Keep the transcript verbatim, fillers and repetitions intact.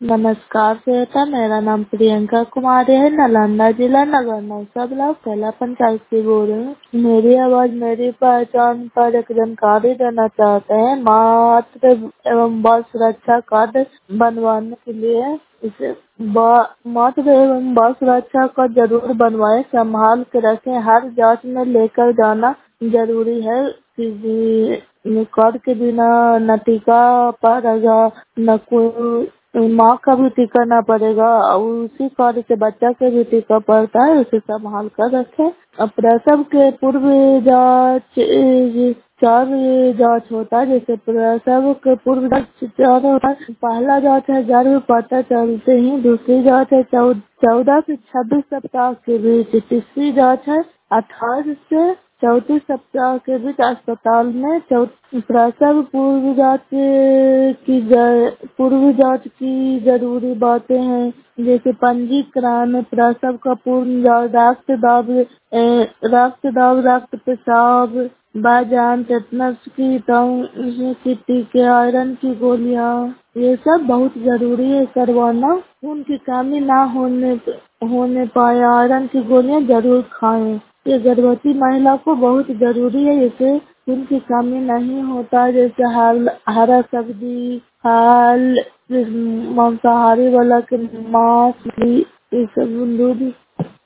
नमस्कार श्वेता, मेरा नाम प्रियंका कुमारी है। नालंदा जिला नगर नौसा ब्लॉक पहला पंचायत से बोल रही हूँ। मेरी आवाज मेरी पहचान पर एक जानकारी देना चाहते हैं। मातृ एवं बाल सुरक्षा कार्ड बनवाने के लिए इसे बा- मातृ एवं बाल सुरक्षा कार्ड जरूर बनवाए, संभाल के रखें। हर जांच में लेकर जाना जरूरी है। किसी कार्ड के बिना न टीका पड़ेगा, न कोई माँ का भी टीका ना पड़ेगा और उसी कार्ड से बच्चा के भी टीका पड़ता है। उसे संभाल कर रखें। अब प्रसव के पूर्व जांच ए, चार जांच होता है। जैसे प्रसव के पूर्व जांच चार होता है। पहला जांच है गर्भ पता चलते ही, दूसरी जांच है चौदह से छब्बीस सप्ताह के बीच, तीसरी जांच है अठारह से चौतीस सप्ताह के बीच अस्पताल में। चौ- प्रसव पूर्व जांच की ज- पूर्व जांच की जरूरी बातें हैं, जैसे पंजीकरण, प्रसव का पूर्ण जांच, रक्त दाब ए, रक्त दाब, रक्त पेशाब, बाजान, टेटनस की टाउन की टीके, आयरन की गोलियां, ये सब बहुत जरूरी है करवाना। खून की कमी ना होने होने पाए, आयरन की गोलियां जरूर खाएं। ये गर्भवती महिला को बहुत जरूरी है। इसे खून की कमी नहीं होता, जैसे हल हरा सब्जी, फल, मांसाहारी वाला के मांस, ये सब दूध